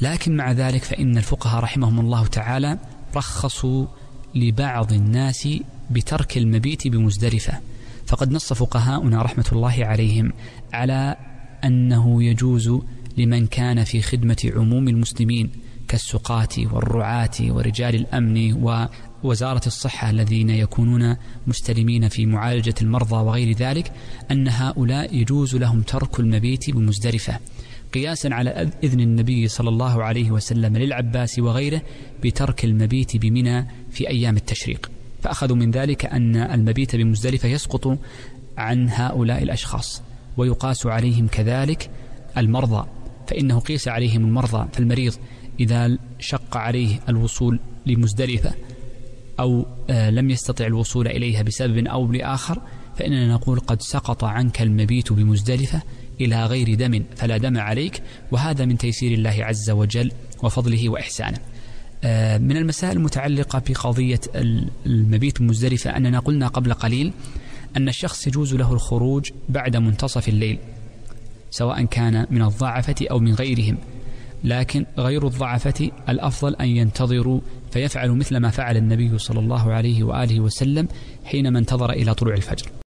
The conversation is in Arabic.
لكن مع ذلك فإن الفقهاء رحمهم الله تعالى رخصوا لبعض الناس بترك المبيت بمزدلفة، فقد نص فقهاؤنا رحمة الله عليهم على أنه يجوز لمن كان في خدمة عموم المسلمين كالسقاة والرعاة ورجال الأمن ووزارة الصحة الذين يكونون مستلمين في معالجة المرضى وغير ذلك، أن هؤلاء يجوز لهم ترك المبيت بمزدلفة، قياسا على إذن النبي صلى الله عليه وسلم للعباس وغيره بترك المبيت بمنى في أيام التشريق، فأخذوا من ذلك أن المبيت بمزدلفة يسقط عن هؤلاء الأشخاص، ويقاس عليهم كذلك المرضى، فإنه قيس عليهم المرضى، فالمريض إذا شق عليه الوصول لمزدلفة أو لم يستطع الوصول إليها بسبب أو لآخر، فإننا نقول قد سقط عنك المبيت بمزدلفة إلى غير دم فلا دم عليك، وهذا من تيسير الله عز وجل وفضله وإحسانه. من المسائل المتعلقة بقضية المبيت بمزدلفة أننا قلنا قبل قليل أن الشخص يجوز له الخروج بعد منتصف الليل، سواء كان من الضعفة أو من غيرهم، لكن غير الضعفة الأفضل أن ينتظروا فيفعلوا مثل ما فعل النبي صلى الله عليه وآله وسلم حينما انتظر إلى طلوع الفجر.